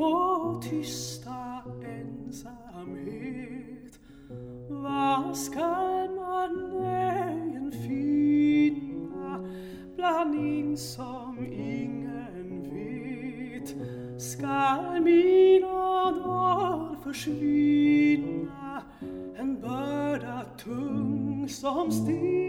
och tysta ensamhet. Var skall man än finna blandning som ingen vet? Skall mina dagar försvinna, en börda tung som sten?